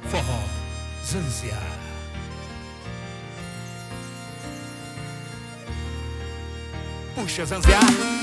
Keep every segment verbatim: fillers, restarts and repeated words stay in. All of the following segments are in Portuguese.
Forró Zanziar. Puxa, Zanziar.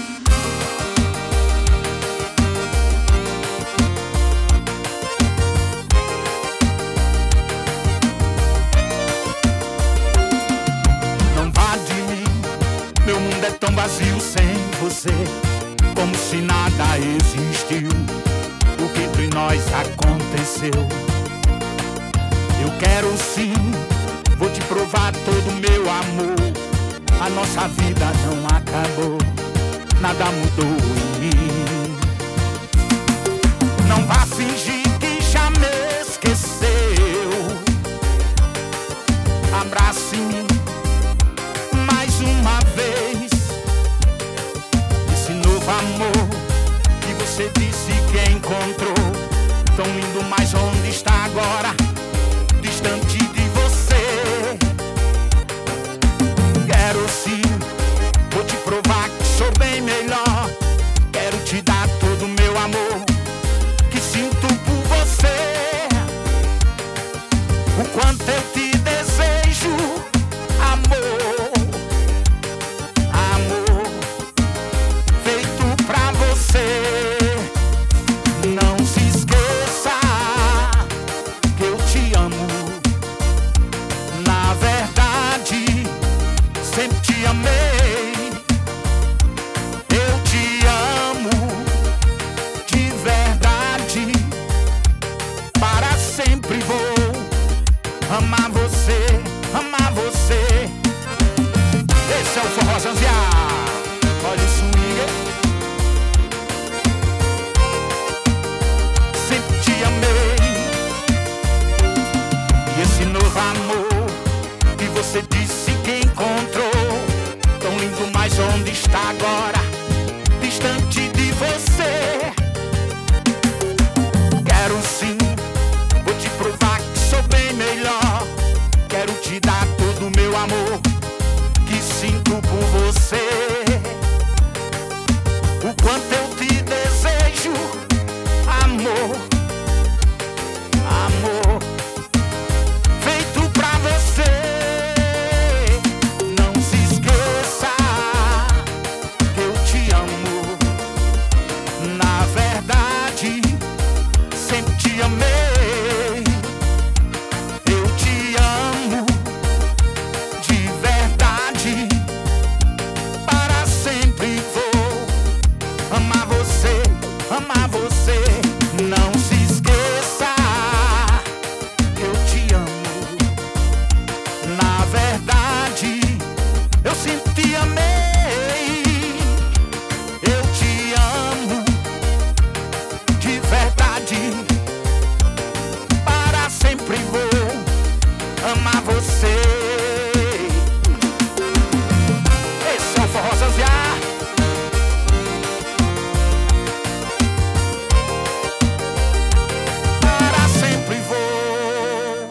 Não vá de mim, meu mundo é tão vazio sem você, como se nada existiu. O que entre nós aconteceu? Eu quero sim, vou te provar todo o meu amor. A nossa vida não acabou, nada mudou em mim. Não vá fingir que já me esqueceu. Abrace-me mais uma vez. Esse novo amor que você disse que encontrou, tão lindo, mas onde está agora? Distante de você. Quero sim, vou te provar que sou bem melhor. Quero te dar todo o meu amor que sinto por você. O quanto eu te desejo, amor, amor feito pra você. Não se esqueça que eu te amo. Na verdade, sempre te amei. Eu te amo de verdade. Para sempre vou amar você, amar você. Esse é o Forró Zanziar. Olha o swing. Sempre te amei. E esse novo amor que você disse que encontrou, tão lindo, mas onde está agora? Distante de você. Quero sim, vou te provar que sou bem melhor. Quero te dar todo o meu amor que sinto por você. O quanto eu te desejo, amor, amor feito pra você. Não se esqueça que eu te amo. Na verdade, sempre te amei. Eu te amo de verdade. Para sempre vou amar você, amar você. Não se esqueça que eu te amo. Na verdade, eu sempre te amei. Eu te amo de verdade. Para sempre vou amar você. Esse é o Forró Zanziar. Para sempre vou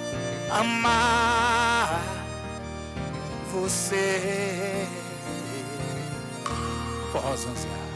amar você. Forró Zanziar.